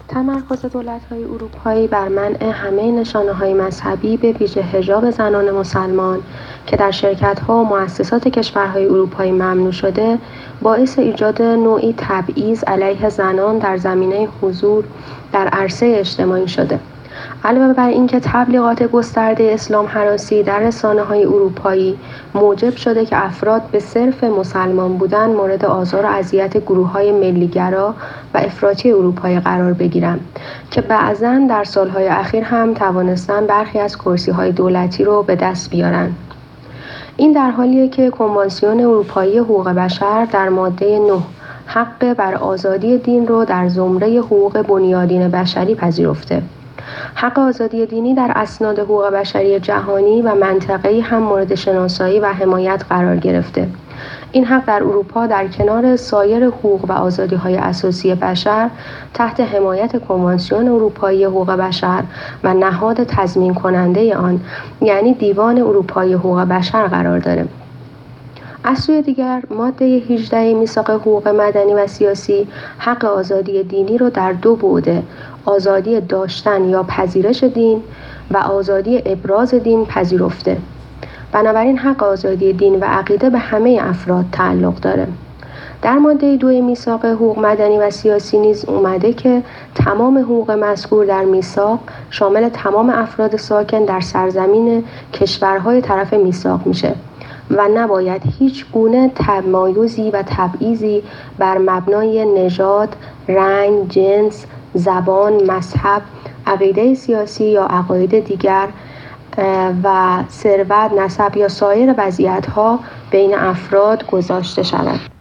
تمرکز دولت‌های اروپایی بر منع همه نشانه‌های مذهبی به ویژه حجاب زنان مسلمان که در شرکت‌ها و مؤسسات کشورهای اروپایی ممنوع شده، باعث ایجاد نوعی تبعیض علیه زنان در زمینه حضور در عرصه اجتماعی شده. علاوه بر اینکه تبلیغات گسترده اسلام هراسی در رسانه‌های اروپایی موجب شده که افراد به صرف مسلمان بودن مورد آزار و اذیت گروه‌های ملی‌گرا و افراطی اروپایی قرار بگیرند که بعضاً در سال‌های اخیر هم توانستند برخی از کرسی‌های دولتی رو به دست بیارن. این در حالیه که کنوانسیون اروپایی حقوق بشر در ماده 9 حق بر آزادی دین رو در زمره حقوق بنیادین بشری پذیرفته. حق آزادی دینی در اسناد حقوق بشری جهانی و منطقه‌ای هم مورد شناسایی و حمایت قرار گرفته. این حق در اروپا در کنار سایر حقوق و آزادی‌های اساسی بشر تحت حمایت کنوانسیون اروپایی حقوق بشر و نهاد تضمین کننده آن یعنی دیوان اروپایی حقوق بشر قرار داره. از سوی دیگر ماده 18 میثاق حقوق مدنی و سیاسی حق آزادی دینی را در دو بعد آزادی داشتن یا پذیرش دین و آزادی ابراز دین پذیرفته. بنابراین حق آزادی دین و عقیده به همه افراد تعلق داره. در ماده 2 میثاق حقوق مدنی و سیاسی نیز اومده که تمام حقوق مذکور در میثاق شامل تمام افراد ساکن در سرزمین کشورهای طرف میثاق میشه و نباید هیچ گونه تمایزی و تبعیضی بر مبنای نژاد، رنگ، جنس، زبان، مذهب، عقیده سیاسی یا عقاید دیگر و ثروت، نسب یا سایر وضعیت‌ها بین افراد گذاشته شود.